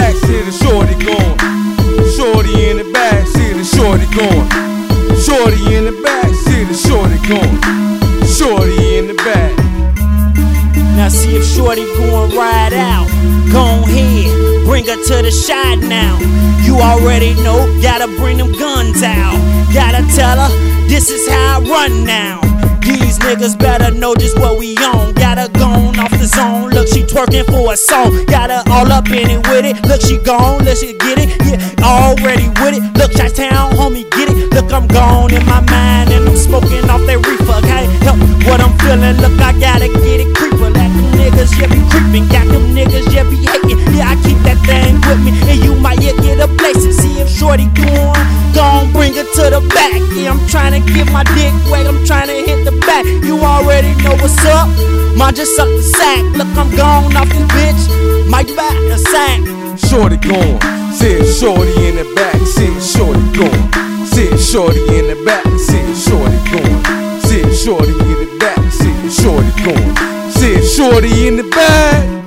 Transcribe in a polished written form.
back, see the shorty going. Shorty in the back, see the shorty going. Shorty in the back, see the shorty going. Shorty in the back. Now see if shorty going ride out. Go ahead, bring her to the shot now. You already know, gotta bring them guns out. Gotta tell her, this is how I run now. These niggas better know just what we on. Gotta gone off the zone, look she twerking for a song. Got her all up in it with it, look she gone, let she get it. Yeah, already with it, look Chi-Town, homie get it. Look I'm gone in my mind and I'm smoking off that reefer. Can't help what I'm feeling, look I gotta get it creeper. Let them niggas, yeah, be creeping, got them niggas, yeah, be hating. Yeah, I keep that thing with me and you might yeah, get a place to see if shorty gone, bring her to the back. Yeah, I'm trying to get my dick wet, I'm trying to hit the back. You already know what's up, mine just suck the sack. Look, I'm gone off this bitch, might back a sack. Shorty gone, see shorty in the back, see shorty gone. See shorty in the back, see shorty gone. See shorty in the back, see shorty gone. See shorty in the back.